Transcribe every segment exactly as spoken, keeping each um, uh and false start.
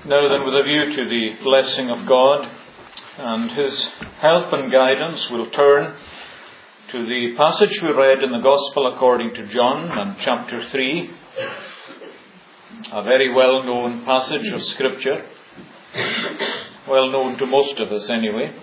Now then, with a view to the blessing of God and His help and guidance, we'll turn to the passage we read in the Gospel according to John and chapter three, a very well-known passage of Scripture, well known to most of us anyway.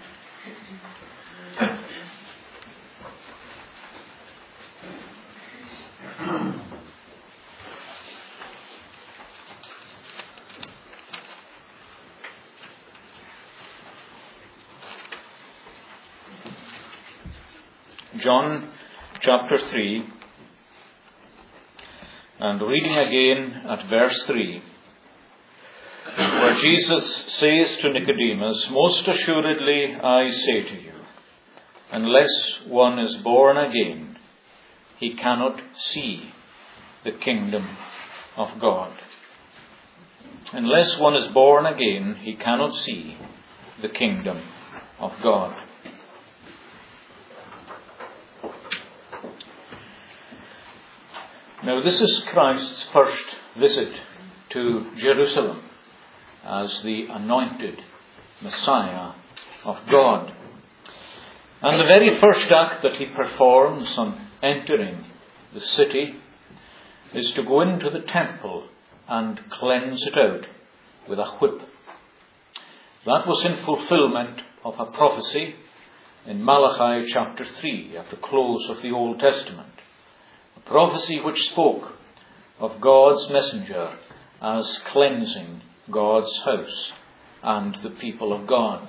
John chapter three, and reading again at verse three, where Jesus says to Nicodemus, "Most assuredly I say to you, unless one is born again, he cannot see the kingdom of God." Unless one is born again, he cannot see the kingdom of God. Now, this is Christ's first visit to Jerusalem as the anointed Messiah of God. And the very first act that he performs on entering the city is to go into the temple and cleanse it out with a whip. That was in fulfillment of a prophecy in Malachi chapter three at the close of the Old Testament. A prophecy which spoke of God's messenger as cleansing God's house and the people of God.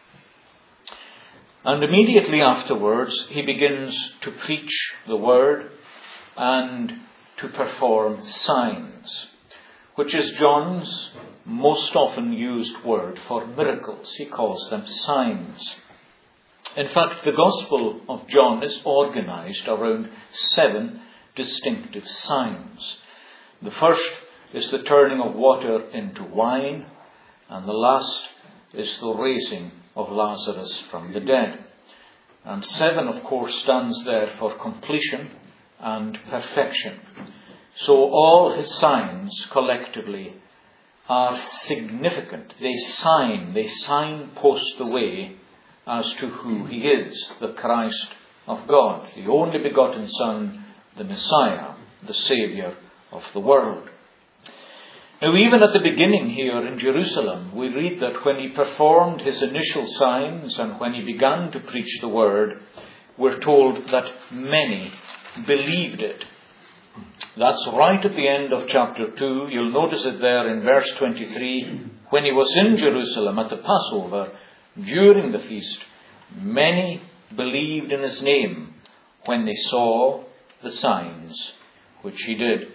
And immediately afterwards, he begins to preach the word and to perform signs, which is John's most often used word for miracles. He calls them signs. In fact, the Gospel of John is organized around seven distinctive signs. The first is the turning of water into wine, and the last is the raising of Lazarus from the dead. And seven, of course, stands there for completion and perfection. So all his signs collectively are significant. They sign, they signpost the way as to who he is, the Christ of God, the only begotten Son, the Messiah, the Saviour of the world. Now, even at the beginning here in Jerusalem, we read that when he performed his initial signs and when he began to preach the word, we're told that many believed it. That's right at the end of chapter two. You'll notice it there in verse twenty-three. When he was in Jerusalem at the Passover, during the feast, many believed in his name when they saw the signs which he did.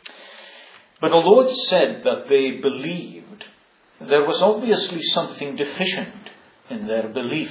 But although it's said that they believed, there was obviously something deficient in their belief.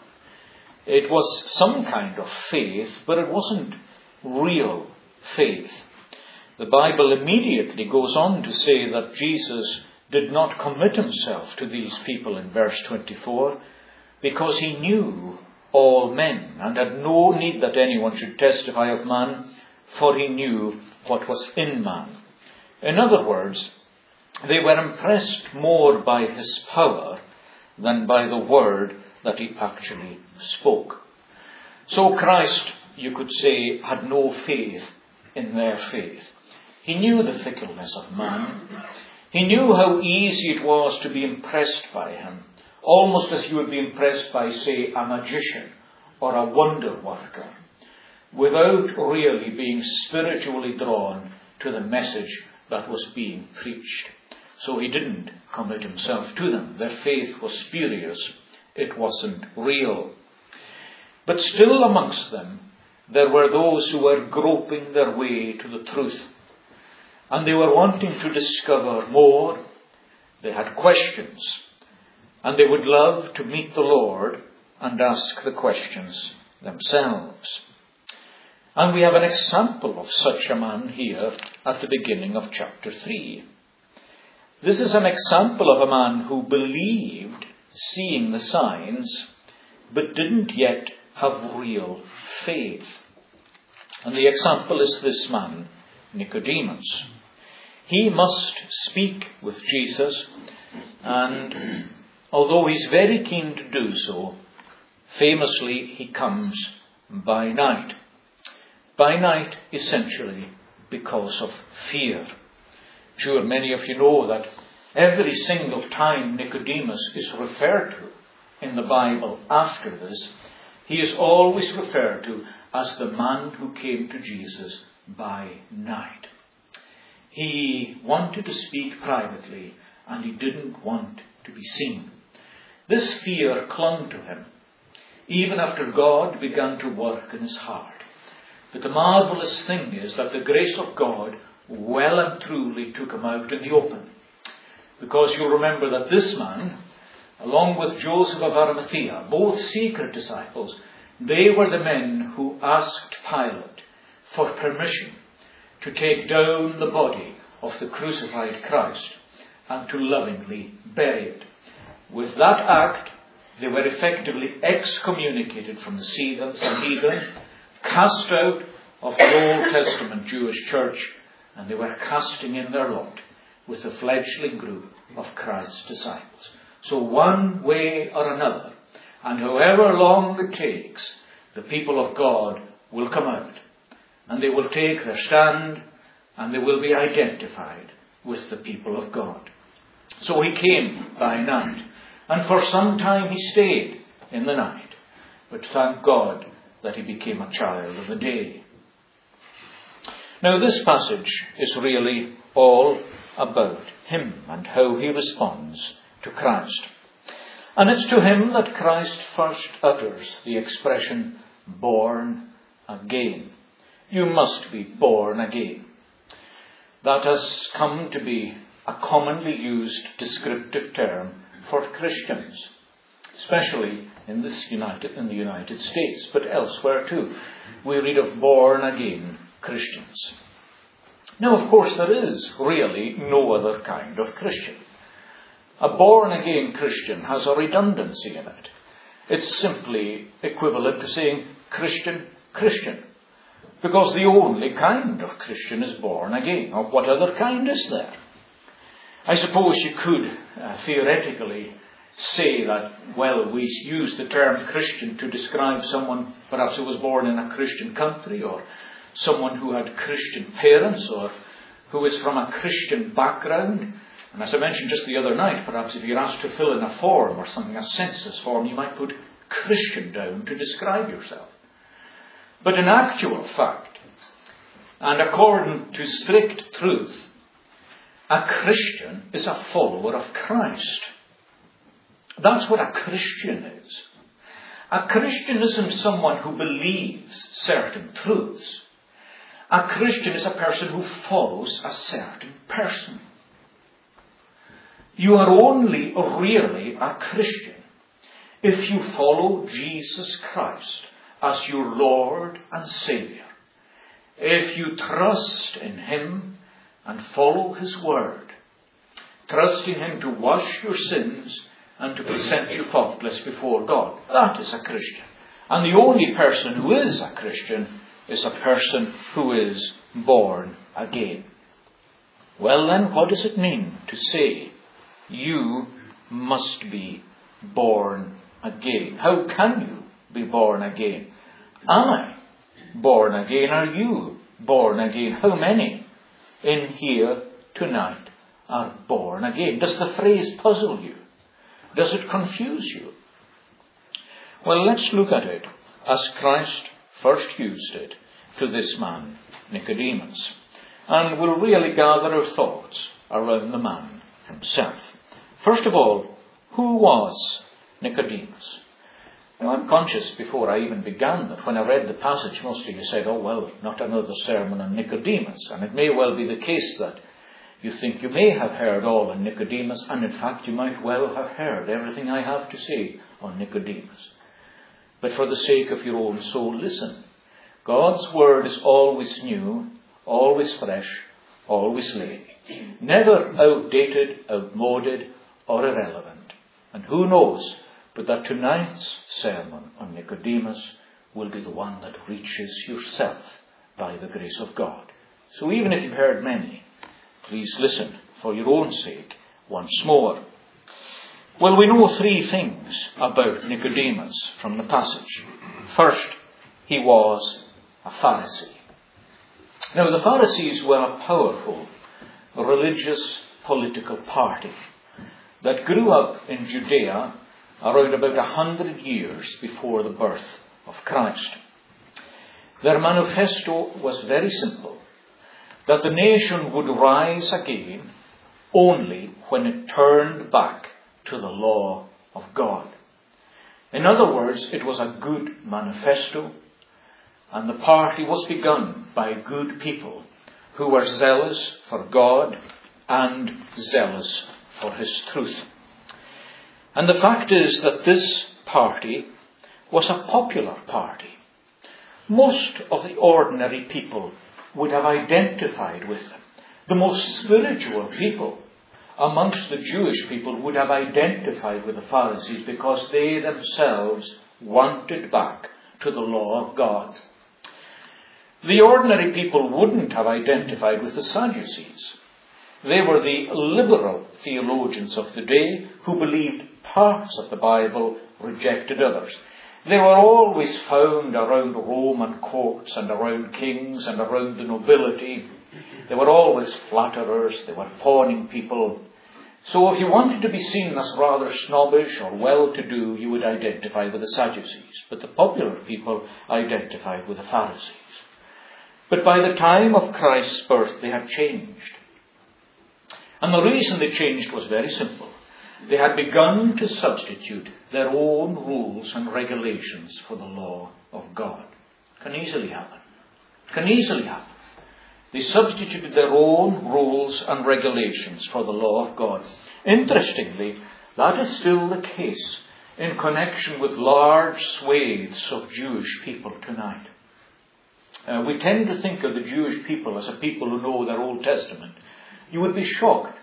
It was some kind of faith, but it wasn't real faith. The Bible immediately goes on to say that Jesus did not commit himself to these people in verse twenty-four because he knew all men and had no need that anyone should testify of man, for he knew what was in man. In other words, they were impressed more by his power than by the word that he actually spoke. So Christ, you could say, had no faith in their faith. He knew the fickleness of man. He knew how easy it was to be impressed by him, almost as you would be impressed by, say, a magician or a wonder worker, without really being spiritually drawn to the message that was being preached. So he didn't commit himself to them. Their faith was spurious. It wasn't real. But still amongst them, there were those who were groping their way to the truth. And they were wanting to discover more. They had questions. And they would love to meet the Lord and ask the questions themselves. And we have an example of such a man here at the beginning of chapter three. This is an example of a man who believed, seeing the signs, but didn't yet have real faith. And the example is this man, Nicodemus. He must speak with Jesus, and although he's very keen to do so, famously he comes by night. By night, essentially, because of fear. Sure, many of you know that every single time Nicodemus is referred to in the Bible after this, he is always referred to as the man who came to Jesus by night. He wanted to speak privately, and he didn't want to be seen. This fear clung to him, even after God began to work in his heart. But the marvellous thing is that the grace of God well and truly took him out in the open. Because you'll remember that this man, along with Joseph of Arimathea, both secret disciples, they were the men who asked Pilate for permission to take down the body of the crucified Christ and to lovingly bury it. With that act, they were effectively excommunicated from the Sanhedrin, cast out of the Old Testament Jewish church, and they were casting in their lot with the fledgling group of Christ's disciples. So one way or another, and however long it takes, the people of God will come out, and they will take their stand, and they will be identified with the people of God. So he came by night, and for some time he stayed in the night, but thank God that he became a child of the day. Now this passage is really all about him and how he responds to Christ. And it's to him that Christ first utters the expression, born again. You must be born again. That has come to be a commonly used descriptive term for Christians, especially in this United, in the United States, but elsewhere too. We read of born again Christians. Now, of course, there is really no other kind of Christian. A born again Christian has a redundancy in it. It's simply equivalent to saying Christian, Christian. Because the only kind of Christian is born again. Of what other kind is there? I suppose you could uh, theoretically say that, well, we use the term Christian to describe someone perhaps who was born in a Christian country, or someone who had Christian parents, or who is from a Christian background. And as I mentioned just the other night, perhaps if you're asked to fill in a form or something, a census form, you might put Christian down to describe yourself. But in actual fact, and according to strict truth, a Christian is a follower of Christ. That's what a Christian is. A Christian isn't someone who believes certain truths. A Christian is a person who follows a certain person. You are only really a Christian if you follow Jesus Christ as your Lord and Saviour. If you trust in Him and follow His word, trust in Him to wash your sins and to present you faultless before God, that is a Christian. And the only person who is a Christian is a person who is born again. Well then, what does it mean to say, you must be born again? How can you be born again? Am I born again? Are you born again? How many in here tonight are born again? Does the phrase puzzle you? Does it confuse you? Well, let's look at it as Christ first used it to this man, Nicodemus. And we'll really gather our thoughts around the man himself. First of all, who was Nicodemus? Now, I'm conscious before I even began that when I read the passage, most of you said, oh, well, not another sermon on Nicodemus. And it may well be the case that you think you may have heard all on Nicodemus, and in fact you might well have heard everything I have to say on Nicodemus. But for the sake of your own soul, listen. God's word is always new, always fresh, always living. Never outdated, outmoded, or irrelevant. And who knows but that tonight's sermon on Nicodemus will be the one that reaches yourself by the grace of God. So even if you've heard many, Please listen for your own sake once more. Well, we know three things about Nicodemus from the passage. First, he was a Pharisee. Now, the Pharisees were a powerful religious political party that grew up in Judea around about a hundred years before the birth of Christ. Their manifesto was very simple, that the nation would rise again only when it turned back to the law of God. In other words, it was a good manifesto, and the party was begun by good people who were zealous for God and zealous for his truth. And the fact is that this party was a popular party. Most of the ordinary people would have identified with them. The most spiritual people amongst the Jewish people would have identified with the Pharisees because they themselves wanted back to the law of God. The ordinary people wouldn't have identified with the Sadducees. They were the liberal theologians of the day who believed parts of the Bible, rejected others. They were always found around Roman courts and around kings and around the nobility. They were always flatterers. They were fawning people. So if you wanted to be seen as rather snobbish or well-to-do, you would identify with the Sadducees. But the popular people identified with the Pharisees. But by the time of Christ's birth, they had changed. And the reason they changed was very simple. They had begun to substitute their own rules and regulations for the law of God. Can easily happen. Can easily happen. They substituted their own rules and regulations for the law of God. Interestingly, that is still the case in connection with large swathes of Jewish people tonight. Uh, we tend to think of the Jewish people as a people who know their Old Testament. You would be shocked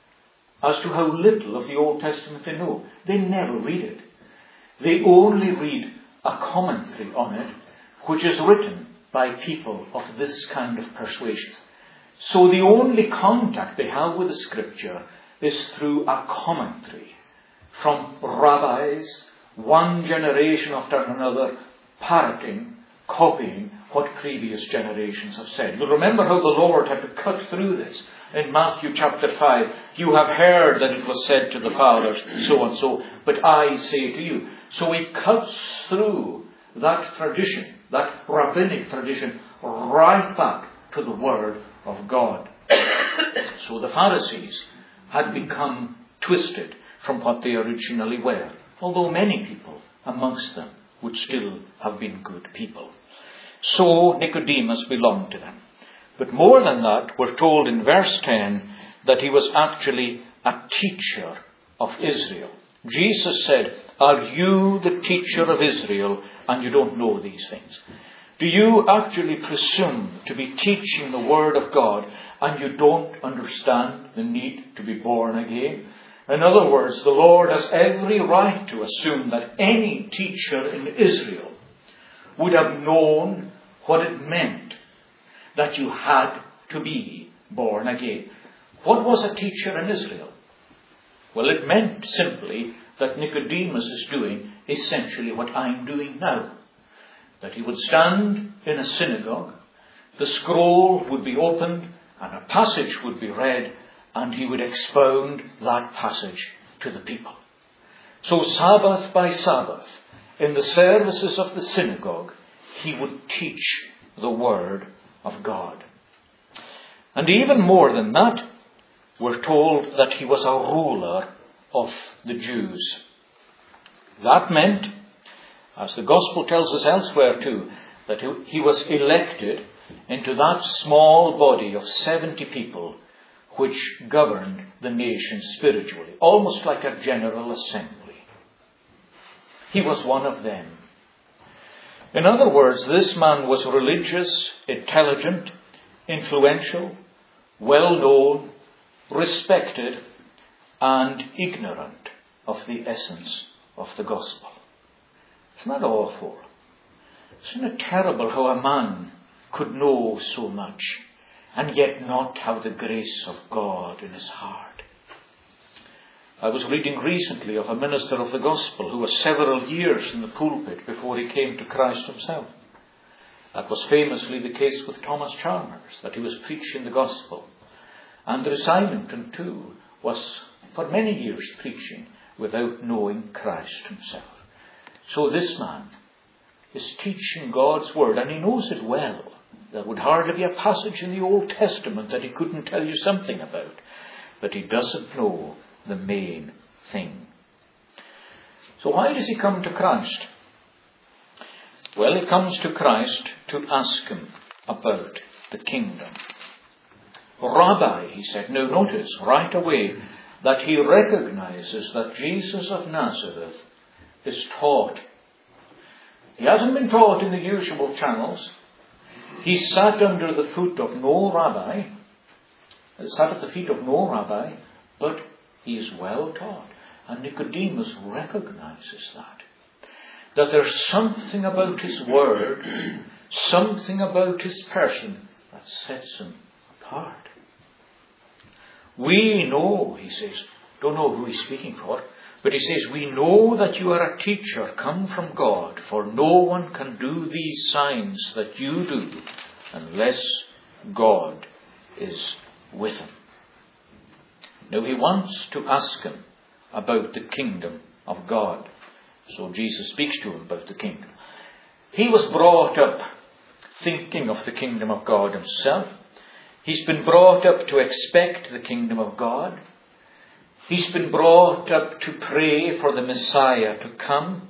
as to how little of the Old Testament they know. They never read it. They only read a commentary on it, which is written by people of this kind of persuasion. So the only contact they have with the Scripture is through a commentary from rabbis, one generation after another, parroting, copying what previous generations have said. You'll remember how the Lord had to cut through this. In Matthew chapter five, you have heard that it was said to the fathers, so and so, but I say to you. So he cuts through that tradition, that rabbinic tradition, right back to the Word of God. So the Pharisees had become twisted from what they originally were, although many people amongst them would still have been good people. So Nicodemus belonged to them. But more than that, we're told in verse ten that he was actually a teacher of Israel. Jesus said, "Are you the teacher of Israel and you don't know these things?" Do you actually presume to be teaching the Word of God and you don't understand the need to be born again? In other words, the Lord has every right to assume that any teacher in Israel would have known what it meant that you had to be born again. What was a teacher in Israel? Well, it meant simply that Nicodemus is doing essentially what I'm doing now. That he would stand in a synagogue, the scroll would be opened, and a passage would be read, and he would expound that passage to the people. So Sabbath by Sabbath, in the services of the synagogue, he would teach the Word of God. And even more than that, we're told that he was a ruler of the Jews. That meant, as the Gospel tells us elsewhere too, that he was elected into that small body of seventy people which governed the nation spiritually, almost like a general assembly. He was one of them. In other words, this man was religious, intelligent, influential, well-known, respected, and ignorant of the essence of the gospel. Isn't that awful? Isn't it terrible how a man could know so much and yet not have the grace of God in his heart. I was reading recently of a minister of the gospel who was several years in the pulpit before he came to Christ himself. That was famously the case with Thomas Chalmers, that he was preaching the gospel. Andrew Symington too was for many years preaching without knowing Christ himself. So this man is teaching God's word, and he knows it well. There would hardly be a passage in the Old Testament that he couldn't tell you something about. But he doesn't know the main thing. So why does he come to Christ? Well, he comes to Christ to ask him about the kingdom. Rabbi, he said. Now notice right away that he recognizes that Jesus of Nazareth is taught. He hasn't been taught in the usual channels. He sat under the foot of no rabbi, sat at the feet of no rabbi, but he is well taught. And Nicodemus recognizes that. That there's something about his word, something about his person that sets him apart. We know, he says, don't know who he's speaking for, but he says, we know that you are a teacher come from God, for no one can do these signs that you do unless God is with him. Now he wants to ask him about the kingdom of God. So Jesus speaks to him about the kingdom. He was brought up thinking of the kingdom of God himself. He's been brought up to expect the kingdom of God. He's been brought up to pray for the Messiah to come.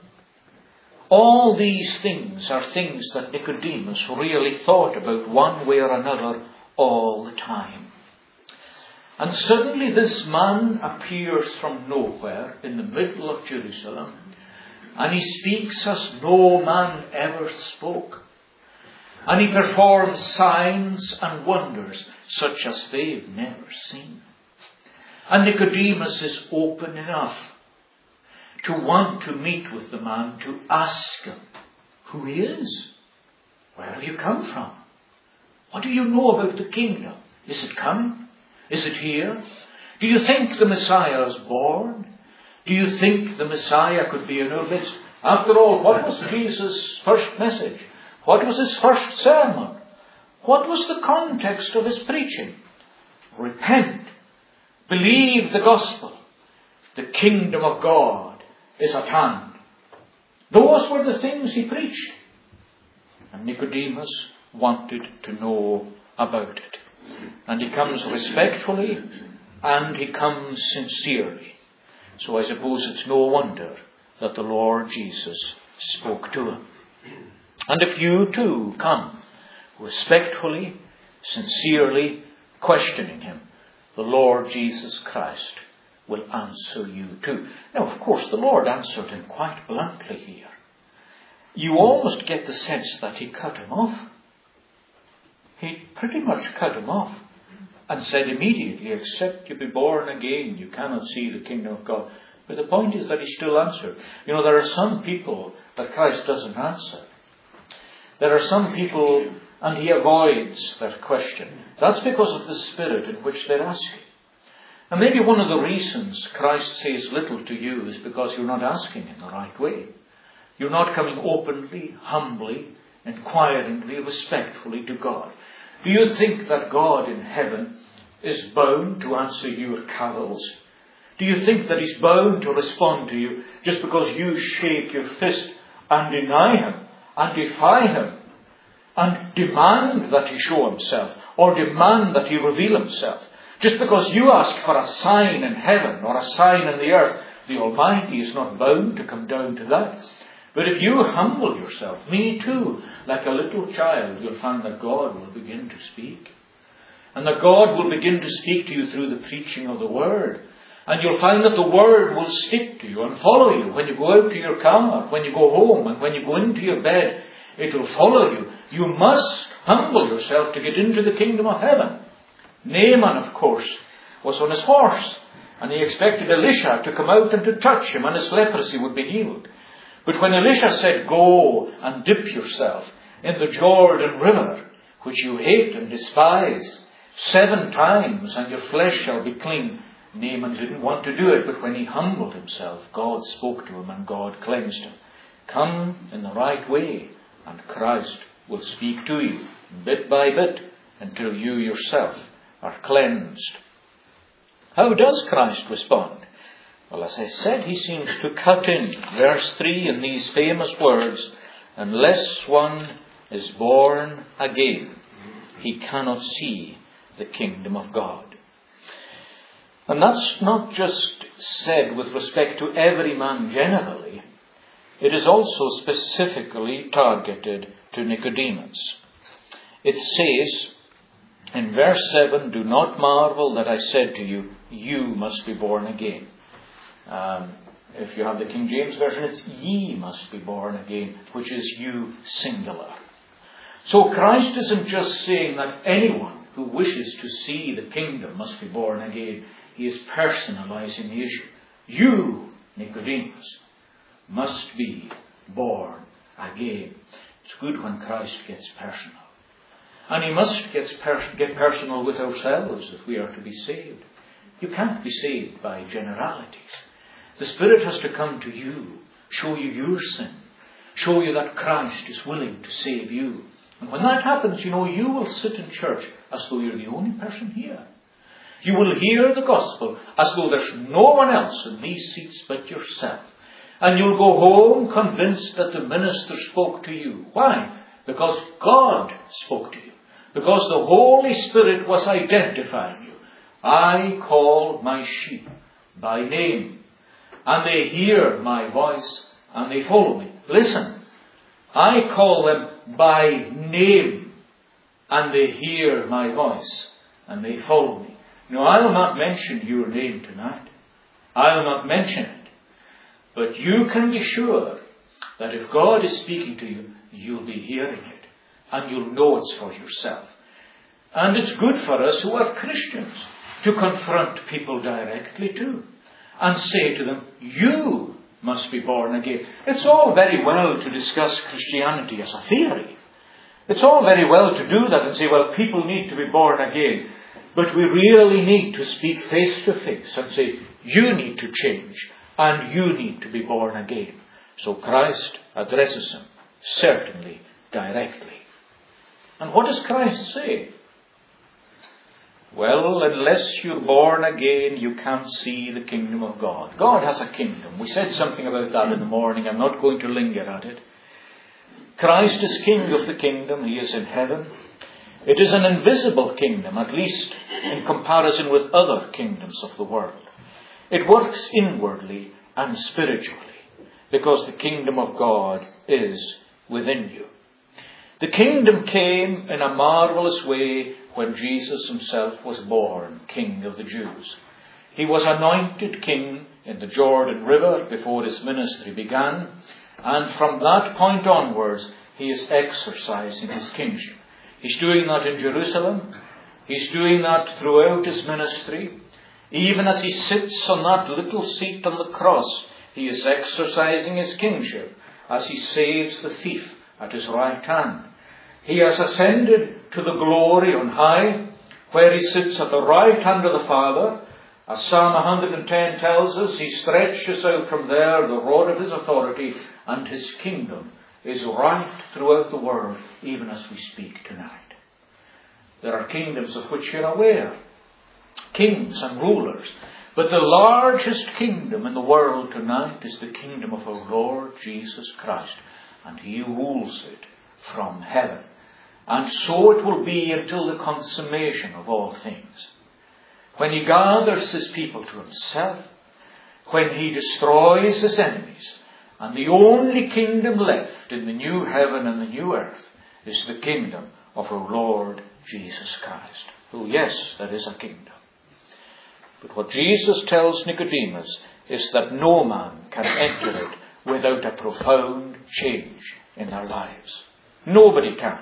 All these things are things that Nicodemus really thought about one way or another all the time. And suddenly this man appears from nowhere in the middle of Jerusalem, and he speaks as no man ever spoke. And he performs signs and wonders such as they've never seen. And Nicodemus is open enough to want to meet with the man, to ask him who he is. Where have you come from? What do you know about the kingdom? Is it coming? Is it here? Do you think the Messiah is born? Do you think the Messiah could be in our midst? After all, what was Jesus' first message? What was his first sermon? What was the context of his preaching? Repent. Believe the gospel. The kingdom of God is at hand. Those were the things he preached. And Nicodemus wanted to know about it. And he comes respectfully and he comes sincerely. So I suppose it's no wonder that the Lord Jesus spoke to him. And if you too come respectfully, sincerely, questioning him, the Lord Jesus Christ will answer you too. Now, of course, the Lord answered him quite bluntly here. You almost get the sense that he cut him off. He pretty much cut him off and said immediately, except you be born again, you cannot see the kingdom of God. But the point is that he still answered. You know, there are some people that Christ doesn't answer. There are some people, and he avoids that question. That's because of the spirit in which they're asking. And maybe one of the reasons Christ says little to you is because you're not asking in the right way. You're not coming openly, humbly, inquiringly, respectfully to God. Do you think that God in heaven is bound to answer your carols? Do you think that he's bound to respond to you just because you shake your fist and deny him and defy him and demand that he show himself or demand that he reveal himself? Just because you ask for a sign in heaven or a sign in the earth, the Almighty is not bound to come down to that. But if you humble yourself, me too, like a little child, you'll find that God will begin to speak. And that God will begin to speak to you through the preaching of the Word. And you'll find that the Word will stick to you and follow you when you go out to your car, when you go home, and when you go into your bed. It will follow you. You must humble yourself to get into the kingdom of heaven. Naaman, of course, was on his horse, and he expected Elisha to come out and to touch him, and his leprosy would be healed. But when Elisha said, go and dip yourself in the Jordan River, which you hate and despise, seven times and your flesh shall be clean. Naaman didn't want to do it, but when he humbled himself, God spoke to him and God cleansed him. Come in the right way and Christ will speak to you bit by bit until you yourself are cleansed. How does Christ respond? Well, as I said, he seems to cut in verse three in these famous words, unless one is born again, he cannot see the kingdom of God. And that's not just said with respect to every man generally. It is also specifically targeted to Nicodemus. It says in verse seven, do not marvel that I said to you, you must be born again. Um, if you have the King James Version, it's ye must be born again, which is you singular. So Christ isn't just saying that anyone who wishes to see the kingdom must be born again. He is personalizing the issue. You, Nicodemus, must be born again. It's good when Christ gets personal. And he must get, pers- get personal with ourselves if we are to be saved. You can't be saved by generalities. The Spirit has to come to you, show you your sin, show you that Christ is willing to save you. And when that happens, you know, you will sit in church as though you're the only person here. You will hear the gospel as though there's no one else in these seats but yourself. And you'll go home convinced that the minister spoke to you. Why? Because God spoke to you. Because the Holy Spirit was identifying you. I call my sheep by name. And they hear my voice and they follow me. Listen, I call them by name and they hear my voice and they follow me. Now, I'll not mention your name tonight. I'll not mention it. But you can be sure that if God is speaking to you, you'll be hearing it. And you'll know it's for yourself. And it's good for us who are Christians to confront people directly too. And say to them, you must be born again. It's all very well to discuss Christianity as a theory. It's all very well to do that and say, well, people need to be born again. But we really need to speak face to face and say, you need to change and you need to be born again. So Christ addresses him, certainly directly. And what does Christ say? Well, unless you're born again, you can't see the kingdom of God. God has a kingdom. We said something about that in the morning. I'm not going to linger at it. Christ is king of the kingdom. He is in heaven. It is an invisible kingdom, at least in comparison with other kingdoms of the world. It works inwardly and spiritually because the kingdom of God is within you. The kingdom came in a marvelous way when Jesus himself was born King of the Jews. He was anointed king in the Jordan River before his ministry began, and from that point onwards he is exercising his kingship. He's doing that in Jerusalem. He's doing that throughout his ministry. Even as he sits on that little seat on the cross, he is exercising his kingship as he saves the thief at his right hand. He has ascended to the glory on high, where he sits at the right hand of the Father. As Psalm one hundred ten tells us, he stretches out from there the rod of his authority, and his kingdom is right throughout the world, even as we speak tonight. There are kingdoms of which you're aware, kings and rulers. But the largest kingdom in the world tonight is the kingdom of our Lord Jesus Christ. And he rules it from heaven. And so it will be until the consummation of all things. When he gathers his people to himself, when he destroys his enemies, and the only kingdom left in the new heaven and the new earth is the kingdom of our Lord Jesus Christ. Oh yes, there is a kingdom. But what Jesus tells Nicodemus is that no man can enter it without a profound change in their lives. Nobody can.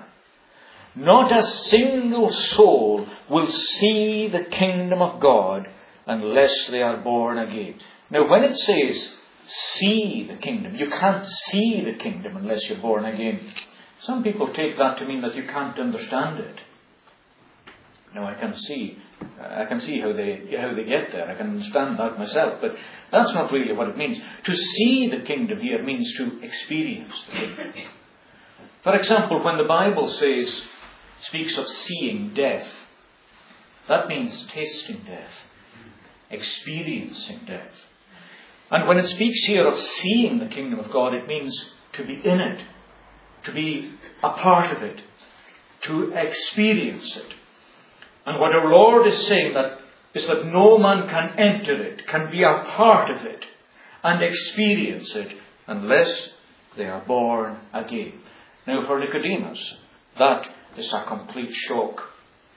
Not a single soul will see the kingdom of God unless they are born again. Now, when it says see the kingdom, you can't see the kingdom unless you're born again. Some people take that to mean that you can't understand it. Now I can see, I can see how they how they get there. I can understand that myself. But that's not really what it means. To see the kingdom here means to experience the kingdom. For example, when the Bible says, speaks of seeing death, that means tasting death, experiencing death. And when it speaks here of seeing the kingdom of God, it means to be in it, to be a part of it, to experience it. And what our Lord is saying that is that no man can enter it, can be a part of it, and experience it unless they are born again. Now for Nicodemus, that is a complete shock.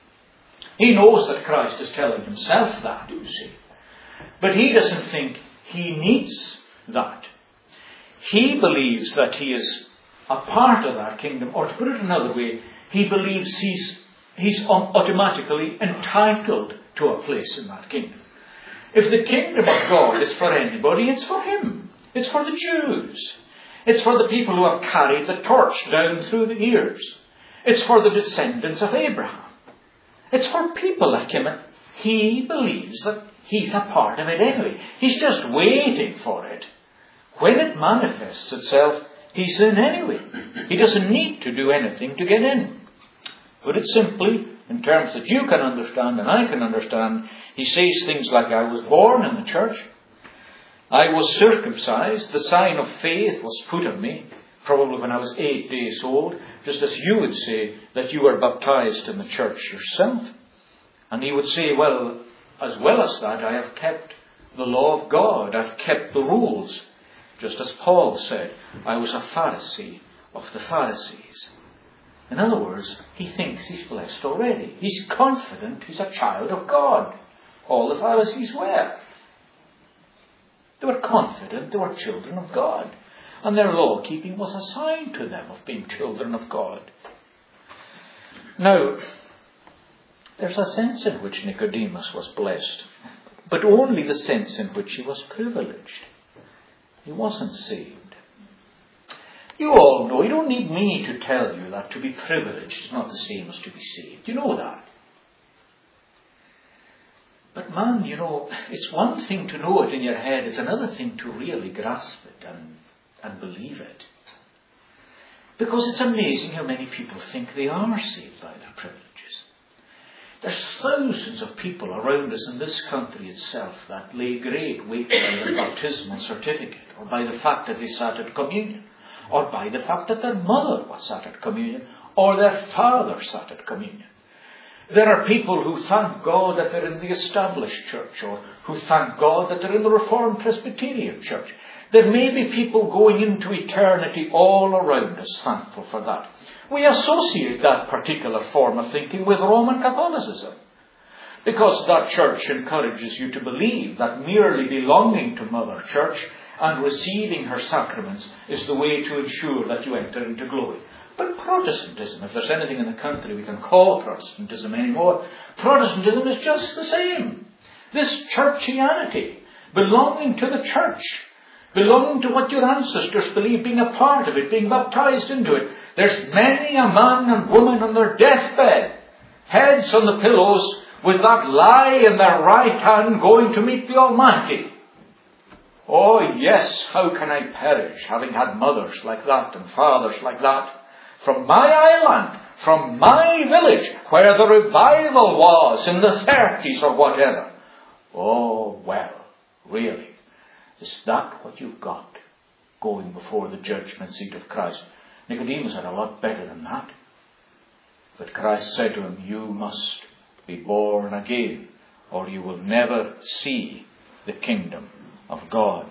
He knows that Christ is telling himself that, you see. But he doesn't think he needs that. He believes that he is a part of that kingdom, or to put it another way, he believes he's he's automatically entitled to a place in that kingdom. If the kingdom of God is for anybody, it's for him. It's for the Jews. It's for the people who have carried the torch down through the years. It's for the descendants of Abraham. It's for people like him. He believes that he's a part of it anyway. He's just waiting for it. When it manifests itself, he's in anyway. He doesn't need to do anything to get in. But it's simply, in terms that you can understand and I can understand, he says things like, I was born in the church. I was circumcised. The sign of faith was put on me, probably when I was eight days old, just as you would say that you were baptized in the church yourself. And he would say, well, as well as that, I have kept the law of God. I've kept the rules. Just as Paul said, I was a Pharisee of the Pharisees. In other words, he thinks he's blessed already. He's confident he's a child of God. All the Pharisees were. They were confident they were children of God. And their law-keeping was a sign to them of being children of God. Now, there's a sense in which Nicodemus was blessed, but only the sense in which he was privileged. He wasn't saved. You all know, you don't need me to tell you that to be privileged is not the same as to be saved. You know that. But man, you know, it's one thing to know it in your head, it's another thing to really grasp it and, and believe it. Because it's amazing how many people think they are saved by their privileges. There's thousands of people around us in this country itself that lay great weight by their baptismal certificate, or by the fact that they sat at communion, or by the fact that their mother was sat at communion, or their father sat at communion. There are people who thank God that they're in the established church, or who thank God that they're in the Reformed Presbyterian church. There may be people going into eternity all around us thankful for that. We associate that particular form of thinking with Roman Catholicism, because that church encourages you to believe that merely belonging to Mother Church and receiving her sacraments is the way to ensure that you enter into glory. But Protestantism, if there's anything in the country we can call Protestantism anymore, Protestantism is just the same. This churchianity, belonging to the church, belonging to what your ancestors believed, being a part of it, being baptized into it. There's many a man and woman on their deathbed, heads on the pillows, with that lie in their right hand going to meet the Almighty. Oh yes, how can I perish, having had mothers like that and fathers like that, from my island, from my village, where the revival was in the thirties or whatever. Oh well, really, is that what you've got going before the judgment seat of Christ? Nicodemus had a lot better than that. But Christ said to him, you must be born again, or you will never see the kingdom of God.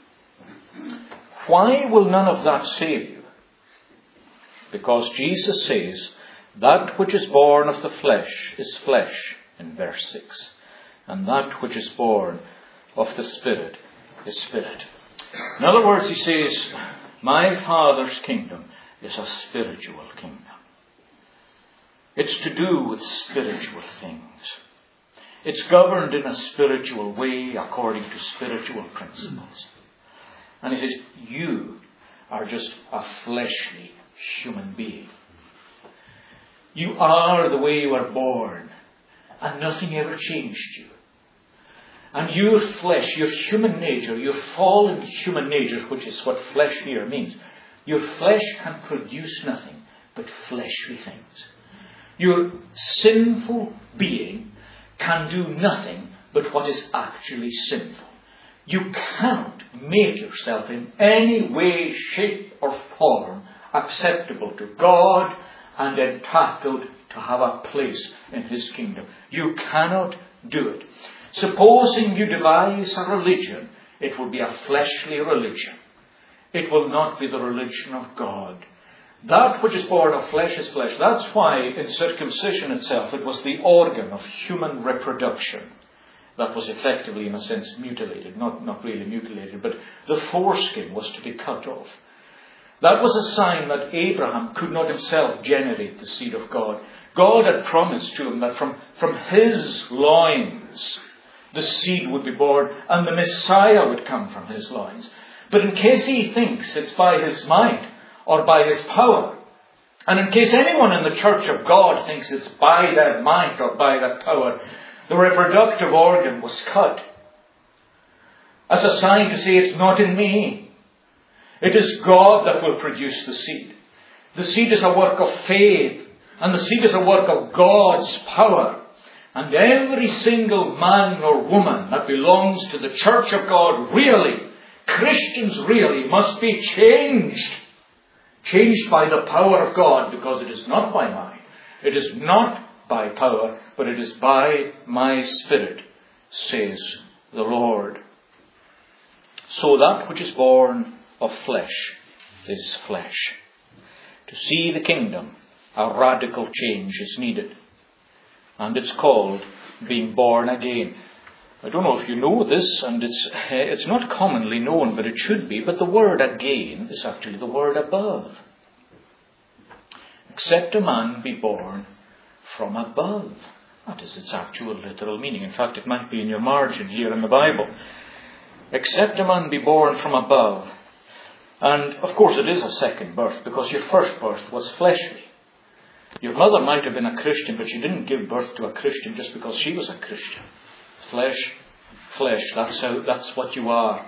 Why will none of that save you? Because Jesus says, that which is born of the flesh is flesh, in verse six. And that which is born of the Spirit is spirit. In other words, he says, my Father's kingdom is a spiritual kingdom. It's to do with spiritual things. It's governed in a spiritual way according to spiritual principles. And he says, you are just a fleshly human being. You are the way you are born. and nothing ever changed you. And your flesh, your human nature, your fallen human nature, which is what flesh here means, your flesh can produce nothing but fleshly things. Your sinful being can do nothing but what is actually sinful. You cannot make yourself in any way, shape or form acceptable to God and entitled to have a place in His kingdom. You cannot do it. Supposing you devise a religion, it will be a fleshly religion. It will not be the religion of God. That which is born of flesh is flesh. That's why in circumcision itself it was the organ of human reproduction that was effectively, in a sense, mutilated. Not, not really mutilated, but the foreskin was to be cut off. That was a sign that Abraham could not himself generate the seed of God. God had promised to him that from, from his loins the seed would be born and the Messiah would come from his loins. But in case he thinks it's by his might or by his power, and in case anyone in the church of God thinks it's by that might or by that power, the reproductive organ was cut as a sign to say it's not in me. It is God that will produce the seed. The seed is a work of faith, and the seed is a work of God's power. And every single man or woman that belongs to the church of God really, Christians really, must be changed. Changed by the power of God, because it is not by might. It is not by power, but it is by my Spirit, says the Lord. So that which is born of flesh is flesh. To see the kingdom, a radical change is needed. And it's called being born again. I don't know if you know this, and it's it's not commonly known, but it should be. But the word again is actually the word above. Except a man be born from above. That is its actual literal meaning. In fact, it might be in your margin here in the Bible. Except a man be born from above. And of course it is a second birth, because your first birth was fleshly. Your mother might have been a Christian, but she didn't give birth to a Christian just because she was a Christian. Flesh, flesh, that's how, that's what you are.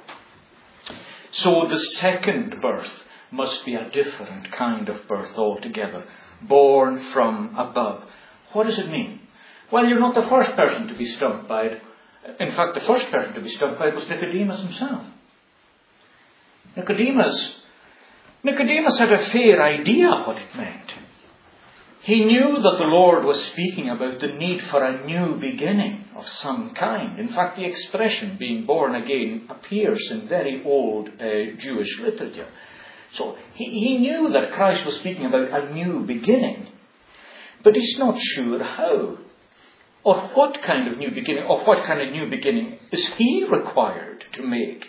So the second birth must be a different kind of birth altogether. Born from above. What does it mean? Well, you're not the first person to be stumped by it. In fact, the first person to be stumped by it was Nicodemus himself. Nicodemus, Nicodemus had a fair idea what it meant. He knew that the Lord was speaking about the need for a new beginning of some kind. In fact, the expression being born again appears in very old uh, Jewish literature. So he, he knew that Christ was speaking about a new beginning. But he's not sure how. Or what kind of new beginning, or what kind of new beginning is he required to make?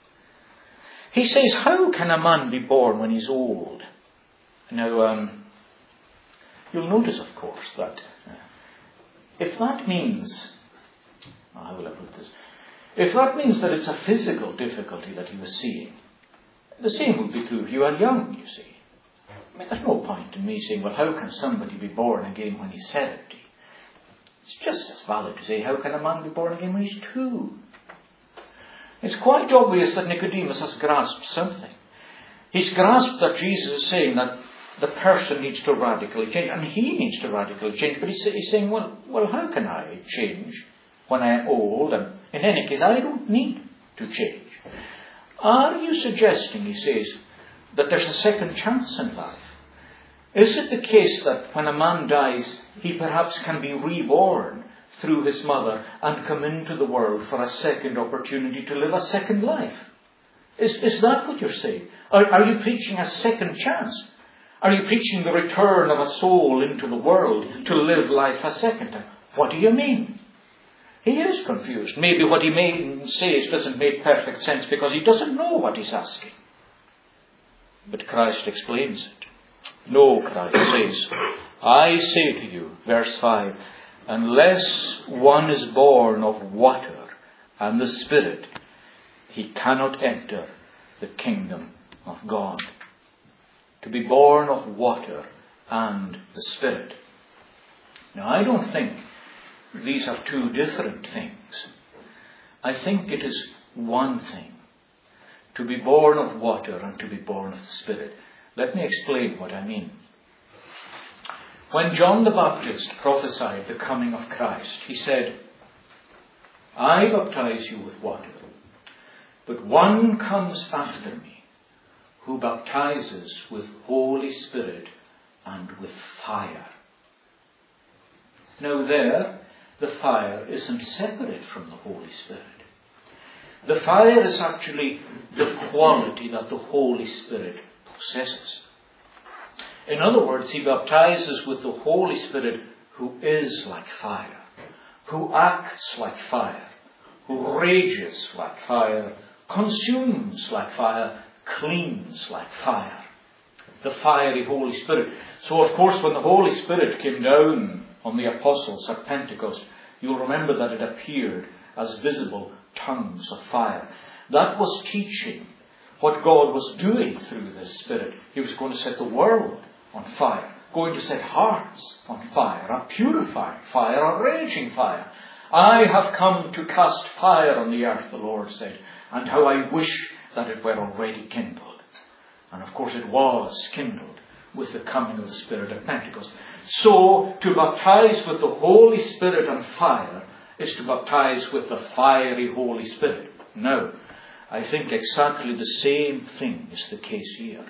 He says, how can a man be born when he's old? Now, um, you'll notice, of course, that uh, if that means, oh, how will I put this? If that means that it's a physical difficulty that he was seeing, the same would be true if you are young, you see. I mean, there's no point in me saying, well, how can somebody be born again when he's seventy? It's just as valid to say, how can a man be born again when he's two? It's quite obvious that Nicodemus has grasped something. He's grasped that Jesus is saying that the person needs to radically change, and he needs to radically change. But he's, he's saying, well, well, how can I change when I am old? And in any case, I don't need to change. Are you suggesting, he says, that there's a second chance in life? Is it the case that when a man dies, he perhaps can be reborn through his mother and come into the world for a second opportunity to live a second life? Is, is that what you're saying? Are, are you preaching a second chance? Are you preaching the return of a soul into the world to live life a second time? What do you mean? He is confused. Maybe what he may say doesn't make perfect sense because he doesn't know what he's asking. But Christ explains it. No, Christ says, I say to you, verse five, unless one is born of water and the Spirit, he cannot enter the kingdom of God. To be born of water and the Spirit. Now, I don't think these are two different things. I think it is one thing to be born of water and to be born of the Spirit. Let me explain what I mean. When John the Baptist prophesied the coming of Christ, he said, I baptize you with water, but one comes after me who baptizes with Holy Spirit and with fire. Now there, the fire isn't separate from the Holy Spirit. The fire is actually the quality that the Holy Spirit possesses. In other words, he baptizes with the Holy Spirit who is like fire, who acts like fire, who rages like fire, consumes like fire, cleans like fire. The fiery Holy Spirit. So of course when the Holy Spirit came down on the apostles at Pentecost, you'll remember that it appeared as visible tongues of fire. That was teaching what God was doing through this Spirit. He was going to set the world on fire, going to set hearts on fire, a purifying fire, a raging fire. I have come to cast fire on the earth, the Lord said, and how I wish that it were already kindled. And of course it was kindled with the coming of the Spirit at Pentecost. So, to baptize with the Holy Spirit and fire is to baptize with the fiery Holy Spirit. No, I think exactly the same thing is the case here.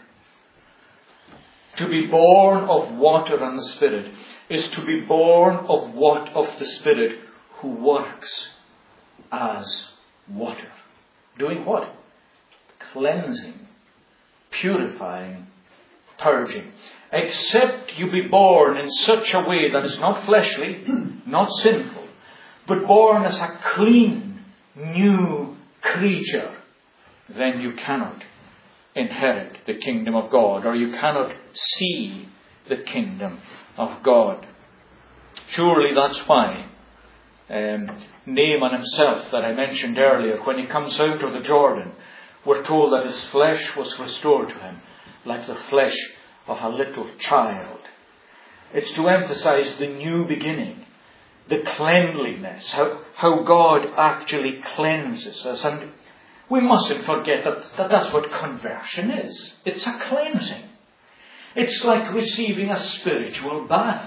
To be born of water and the Spirit is to be born of what of the Spirit who works as water. Doing what? Cleansing, purifying, purging. Except you be born in such a way that is not fleshly, not sinful, but born as a clean, new creature, then you cannot inherit the kingdom of God, or you cannot see the kingdom of God. Surely that's why um, Naaman himself, that I mentioned earlier, when he comes out of the Jordan, we're told that his flesh was restored to him like the flesh of a little child. It's to emphasize the new beginning, the cleanliness, how, how God actually cleanses us. And we mustn't forget that, that that's what conversion is. It's a cleansing. It's like receiving a spiritual bath.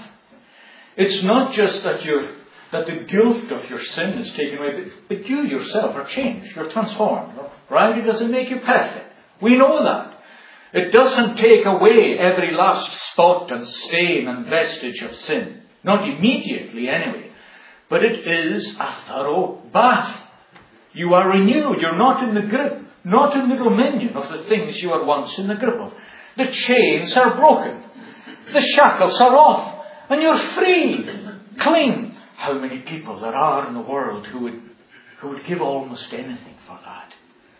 It's not just that you're, that the guilt of your sin is taken away, but, but you yourself are changed. You're transformed. Right? It doesn't make you perfect. We know that. It doesn't take away every last spot and stain and vestige of sin. Not immediately anyway. But it is a thorough bath. You are renewed. You're not in the grip, not in the dominion of the things you were once in the grip of. The chains are broken. The shackles are off. And you're free, clean. How many people there are in the world who would, who would give almost anything for that.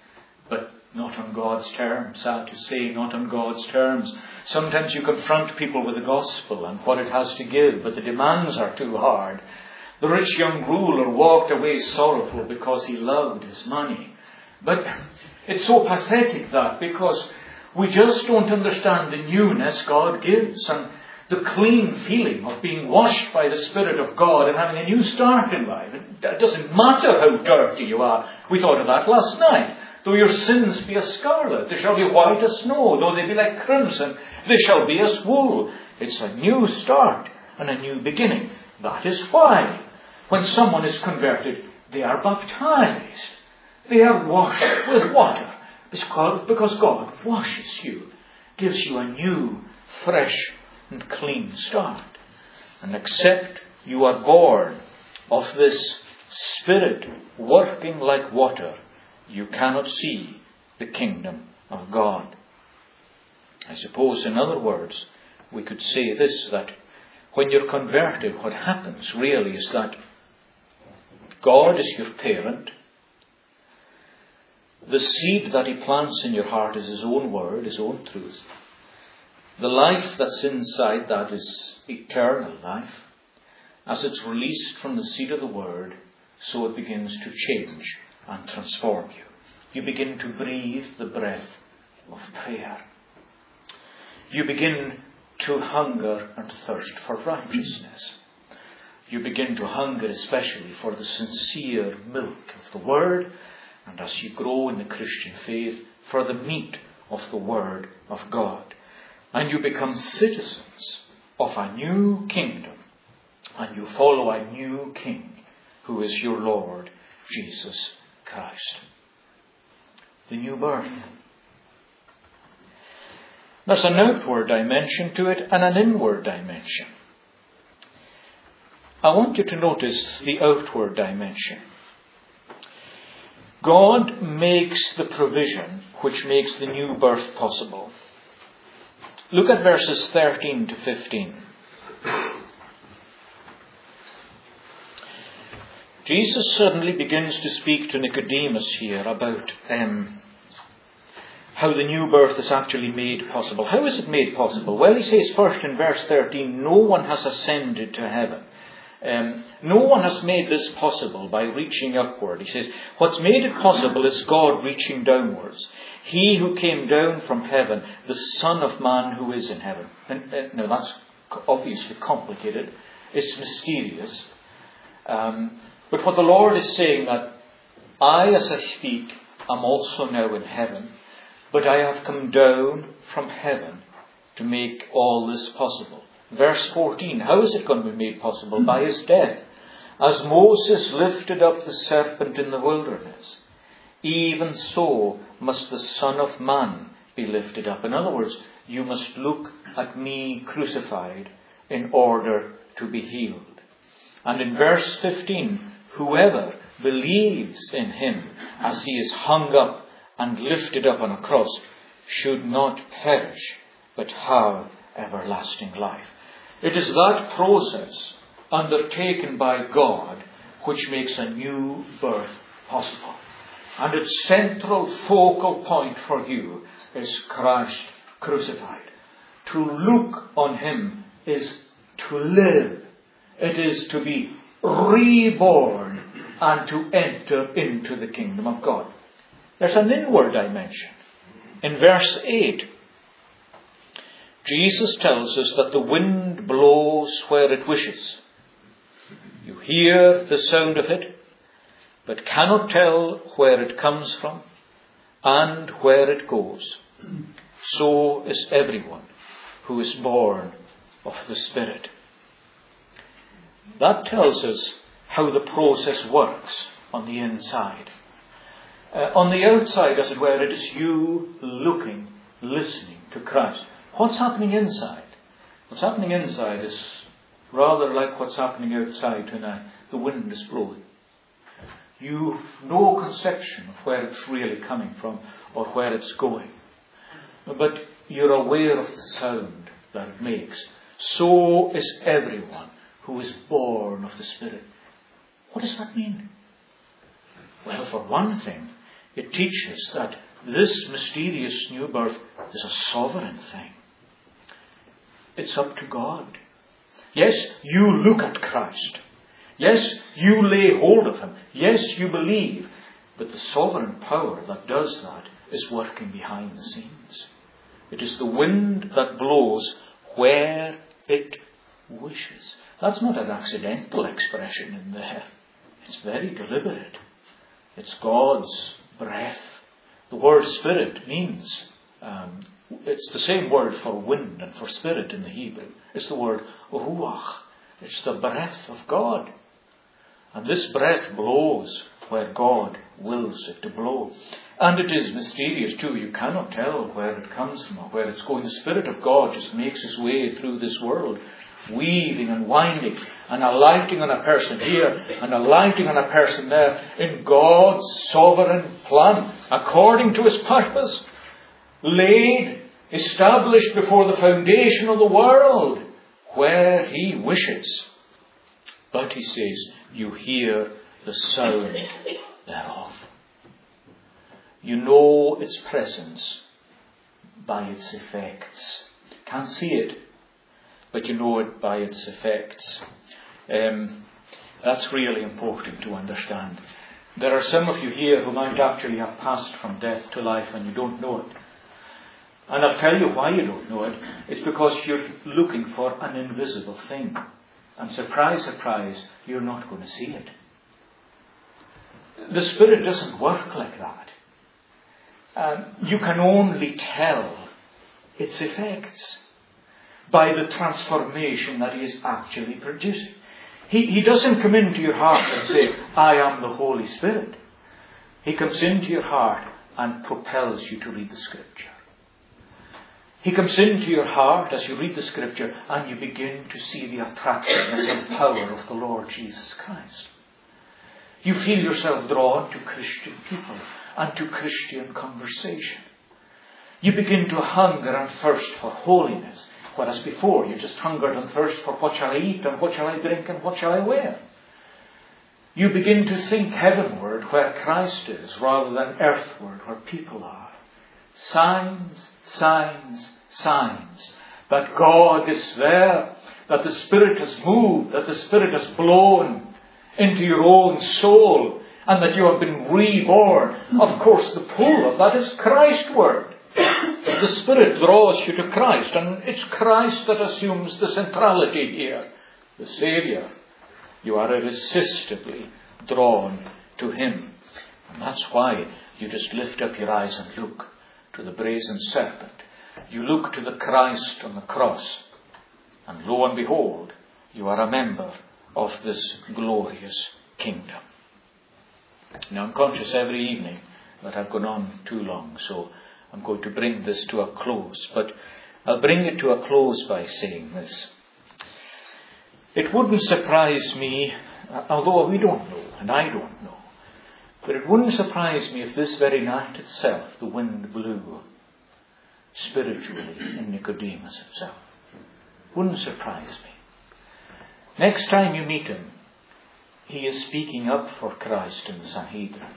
But not on God's terms, sad to say, not on God's terms. Sometimes you confront people with the gospel and what it has to give, but the demands are too hard. The rich young ruler walked away sorrowful because he loved his money. But it's so pathetic that, because we just don't understand the newness God gives and the clean feeling of being washed by the Spirit of God and having a new start in life. It doesn't matter how dirty you are. We thought of that last night. Though your sins be as scarlet, they shall be white as snow. Though they be like crimson, they shall be as wool. It's a new start and a new beginning. That is why, when someone is converted, they are baptized. They are washed with water. Because God washes you, gives you a new, fresh and clean start. And except you are born of this Spirit working like water, you cannot see the kingdom of God. I suppose, in other words, we could say this, that when you're converted, what happens really is that God is your parent. The seed that He plants in your heart is His own word, His own truth. The life that's inside that is eternal life. As it's released from the seed of the word, so it begins to change and transform you. You begin to breathe the breath of prayer. You begin to hunger and thirst for righteousness. you begin to hunger especially for the sincere milk of the Word, and as you grow in the Christian faith, for the meat of the Word of God. And you become citizens of a new kingdom, and you follow a new King, who is your Lord Jesus Christ. The new birth. There's an outward dimension to it and an inward dimension. I want you to notice the outward dimension. God makes the provision which makes the new birth possible. Look at verses thirteen to fifteen. Jesus suddenly begins to speak to Nicodemus here about um, how the new birth is actually made possible. How is it made possible? Well, he says first in verse thirteen, no one has ascended to heaven. Um, no one has made this possible by reaching upward. He says, what's made it possible is God reaching downwards. He who came down from heaven, the Son of Man who is in heaven. And uh, now that's obviously complicated. It's mysterious. Um, but what the Lord is saying, that I, as I speak, am also now in heaven, but I have come down from heaven to make all this possible. Verse fourteen, how is it going to be made possible? By his death. As Moses lifted up the serpent in the wilderness, even so must the Son of Man be lifted up. In other words, you must look at me crucified in order to be healed. And in verse fifteen, whoever believes in him as he is hung up and lifted up on a cross should not perish, but have everlasting life. It is that process undertaken by God which makes a new birth possible. And its central focal point for you is Christ crucified. To look on him is to live. It is to be reborn and to enter into the kingdom of God. There's an inward dimension. In verse eight, Jesus tells us that the wind blows where it wishes. You hear the sound of it, but cannot tell where it comes from and where it goes. So is everyone who is born of the Spirit. That tells us how the process works on the inside. Uh, on the outside, as it were, it is you looking, listening to Christ. What's happening inside? What's happening inside is rather like what's happening outside tonight. The wind is blowing. You've no conception of where it's really coming from or where it's going. But you're aware of the sound that it makes. So is everyone who is born of the Spirit. What does that mean? Well, for one thing, it teaches that this mysterious new birth is a sovereign thing. It's up to God. Yes, you look at Christ. Yes, you lay hold of him. Yes, you believe. But the sovereign power that does that is working behind the scenes. It is the wind that blows where it wishes. That's not an accidental expression in there. It's very deliberate. It's God's breath. The word spirit means, um, it's the same word for wind and for spirit in the Hebrew. It's the word ruach. It's the breath of God. And this breath blows where God wills it to blow. And it is mysterious too. You cannot tell where it comes from or where it's going. The Spirit of God just makes his way through this world, weaving and winding and alighting on a person here and alighting on a person there in God's sovereign plan, according to his purpose, laid, established before the foundation of the world, where he wishes. But he says, you hear the sound thereof. You know its presence by its effects. Can't see it, but you know it by its effects. Um, that's really important to understand. There are some of you here who might actually have passed from death to life and you don't know it. And I'll tell you why you don't know it. It's because you're looking for an invisible thing. And surprise, surprise, you're not going to see it. The Spirit doesn't work like that. Um, you can only tell its effects by the transformation that He is actually producing. He, he doesn't come into your heart and say, I am the Holy Spirit. He comes into your heart and propels you to read the Scripture. He comes into your heart as you read the Scripture and you begin to see the attractiveness and power of the Lord Jesus Christ. You feel yourself drawn to Christian people and to Christian conversation. You begin to hunger and thirst for holiness, whereas before you just hungered and thirsted for what shall I eat and what shall I drink and what shall I wear. You begin to think heavenward where Christ is rather than earthward where people are. Signs, signs, signs that God is there, that the Spirit has moved, that the Spirit has blown into your own soul, and that you have been reborn. Of course, the pull of that is Christ's word. The Spirit draws you to Christ, and it's Christ that assumes the centrality here. The Saviour. You are irresistibly drawn to Him. And that's why you just lift up your eyes and look to the brazen serpent. You look to the Christ on the cross. And lo and behold, you are a member of this glorious kingdom. Now I'm conscious every evening that I've gone on too long, so I'm going to bring this to a close. But I'll bring it to a close by saying this. It wouldn't surprise me, although we don't know, and I don't know, but it wouldn't surprise me if this very night itself the wind blew spiritually in Nicodemus himself. Wouldn't surprise me. Next time you meet him, he is speaking up for Christ in the Sanhedrin.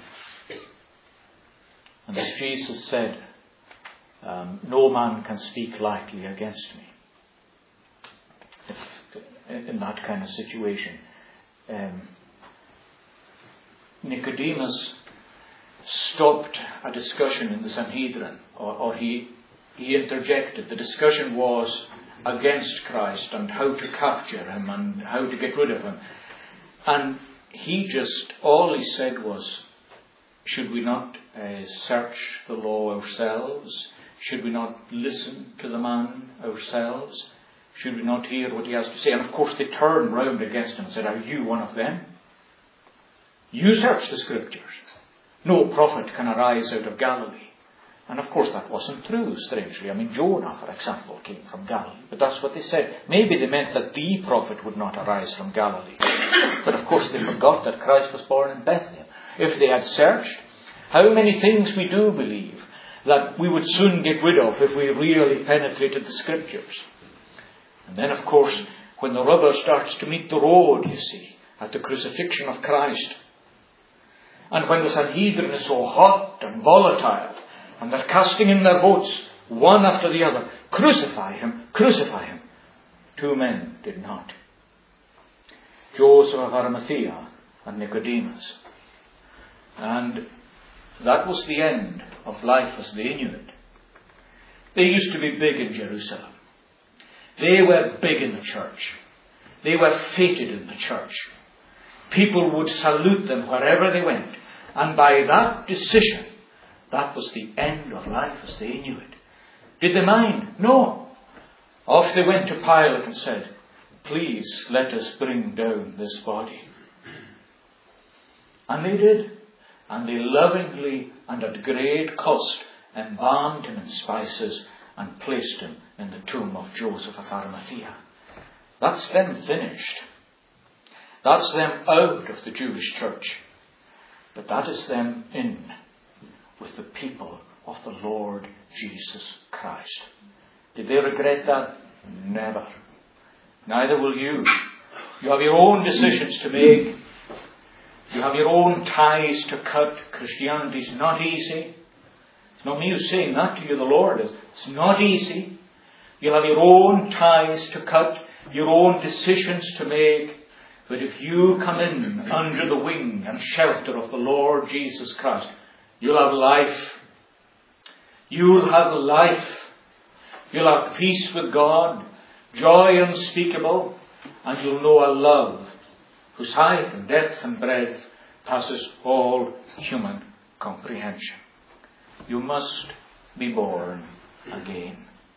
And as Jesus said, um, no man can speak lightly against me. If, in that kind of situation. Um, Nicodemus stopped a discussion in the Sanhedrin, or, or he, he interjected. The discussion was against Christ and how to capture him and how to get rid of him. And he just, all he said was, should we not uh, search the law ourselves? Should we not listen to the man ourselves? Should we not hear what he has to say? And of course they turned round against him and said, are you one of them? You search the Scriptures. No prophet can arise out of Galilee. And of course that wasn't true, strangely. I mean, Jonah, for example, came from Galilee. But that's what they said. Maybe they meant that the prophet would not arise from Galilee. But of course they forgot that Christ was born in Bethlehem. If they had searched, how many things we do believe that we would soon get rid of if we really penetrated the Scriptures. And then, of course, when the rubber starts to meet the road, you see, at the crucifixion of Christ, and when the Sanhedrin is so hot and volatile, and they're casting in their votes, one after the other, crucify him, crucify him. Two men did not. Joseph of Arimathea and Nicodemus. And that was the end of life as they knew it. They used to be big in Jerusalem. They were big in the church. They were feted in the church. People would salute them wherever they went. And by that decision, that was the end of life as they knew it. Did they mind? No. Off they went to Pilate and said, please let us bring down this body. And they did. And they lovingly and at great cost embalmed him in spices and placed him in the tomb of Joseph of Arimathea. That's them finished. That's them out of the Jewish church. But that is them in with the people of the Lord Jesus Christ. Did they regret that? Never. Neither will you. You have your own decisions to make. You have your own ties to cut. Christianity is not easy. It's not me who's saying that to you, the Lord is. It's not easy. You'll have your own ties to cut, your own decisions to make. But if you come in under the wing and shelter of the Lord Jesus Christ, you'll have life. You'll have life. You'll have peace with God, joy unspeakable, and you'll know a love whose height and depth and breadth passes all human comprehension. You must be born again.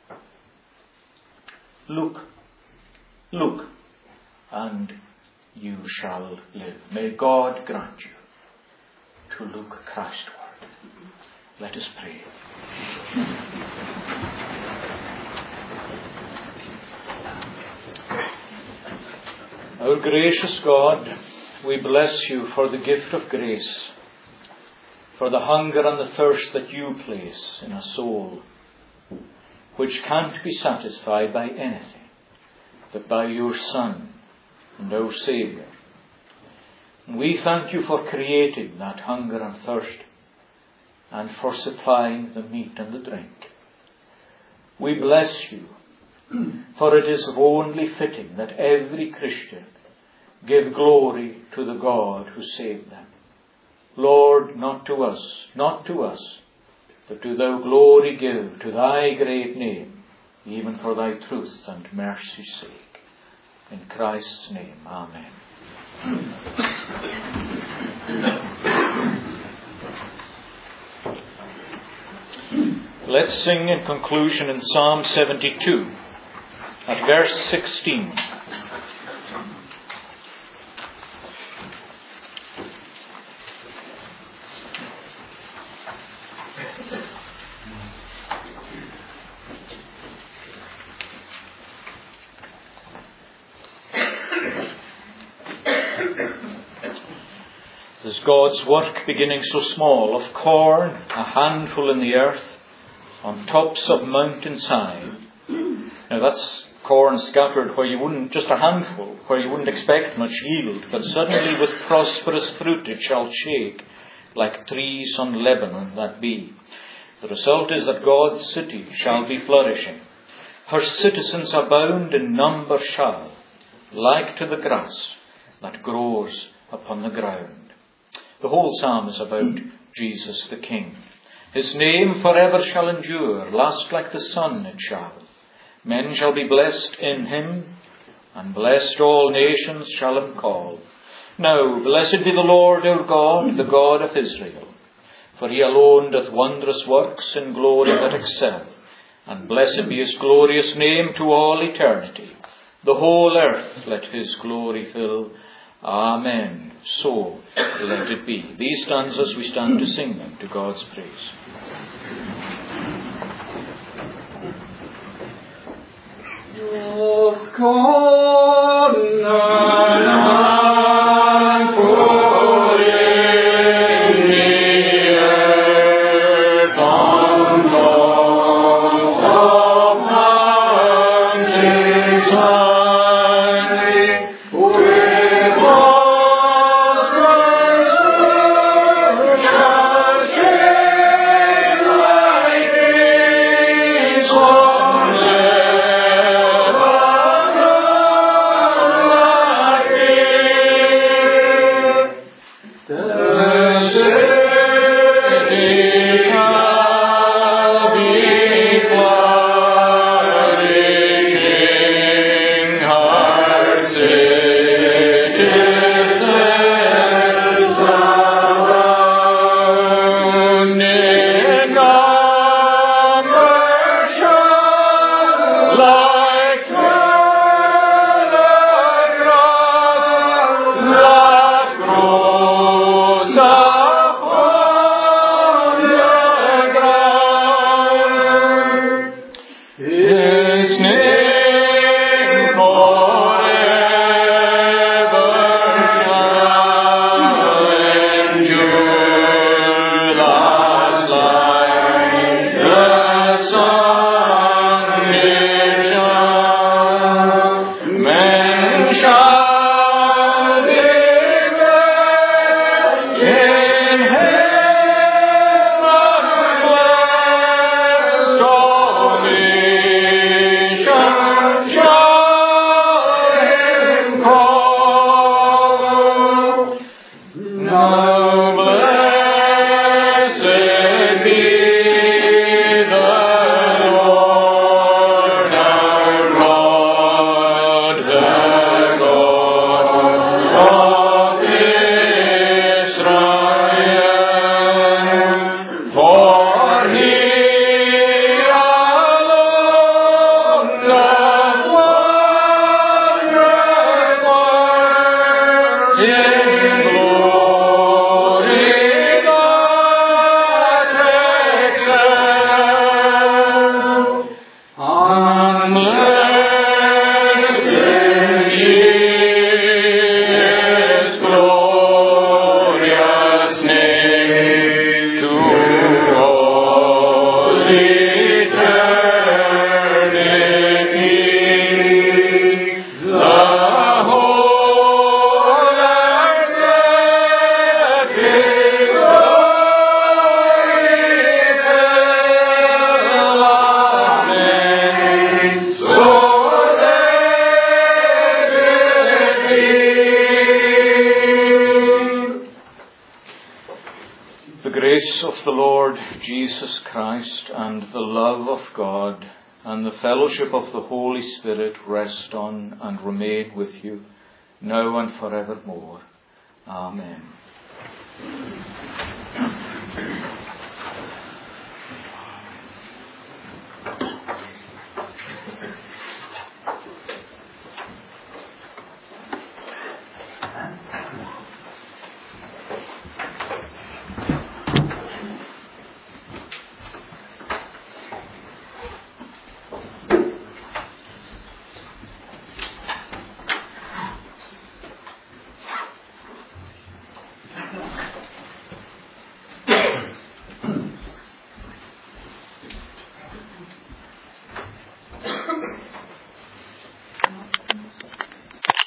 Look, look, and you shall live. May God grant you to look Christward. Let us pray. Our gracious God, we bless you for the gift of grace, for the hunger and the thirst that you place in a soul, which can't be satisfied by anything but by your Son and our Saviour. And we thank you for creating that hunger and thirst, and for supplying the meat and the drink. We bless you, for it is only fitting that every Christian give glory to the God who saved them. Lord, not to us, not to us, but do thou glory give to thy great name, even for thy truth and mercy's sake. In Christ's name, amen. Let's sing in conclusion in Psalm seventy-two, at verse sixteen. There's God's work beginning so small, of corn, a handful in the earth, on tops of mountainside. Now that's corn scattered where you wouldn't, just a handful, where you wouldn't expect much yield, but suddenly with prosperous fruit it shall shake, like trees on Lebanon that be. The result is that God's city shall be flourishing. Her citizens abound in number shall, like to the grass that grows upon the ground. The whole psalm is about Jesus the King. His name forever shall endure, last like the sun it shall. Men shall be blessed in him, and blessed all nations shall him call. Now, blessed be the Lord our God, the God of Israel. For he alone doth wondrous works in glory that excel. And blessed be his glorious name to all eternity. The whole earth let his glory fill. Amen. So let it be. These stanzas we stand to sing them to God's praise. Yeah. The grace of the Lord Jesus Christ and the love of God and the fellowship of the Holy Spirit rest on and remain with you now and forevermore. Amen.